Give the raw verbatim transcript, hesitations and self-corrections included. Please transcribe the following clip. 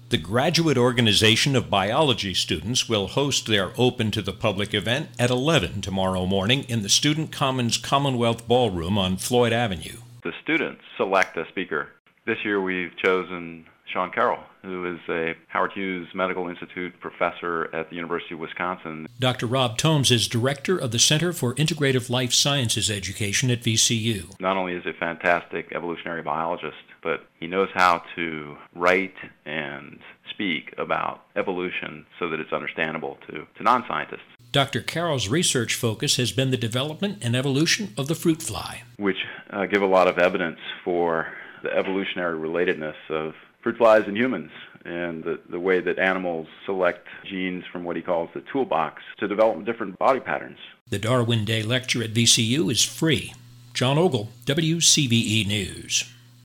The Graduate Organization of Biology students will host their open to the public event at eleven tomorrow morning in the Student Commons Commonwealth Ballroom on Floyd Avenue. The students select a speaker. This year we've chosen Sean Carroll, who is a Howard Hughes Medical Institute professor at the University of Wisconsin. Doctor Rob Tomes is director of the Center for Integrative Life Sciences Education at V C U. Not only is he a fantastic evolutionary biologist, but he knows how to write and speak about evolution so that it's understandable to, to non-scientists. Doctor Carroll's research focus has been the development and evolution of the fruit fly, which uh, give a lot of evidence for the evolutionary relatedness of fruit flies and humans, and the, the way that animals select genes from what he calls the toolbox to develop different body patterns. The Darwin Day Lecture at V C U is free. John Ogle, W C V E News.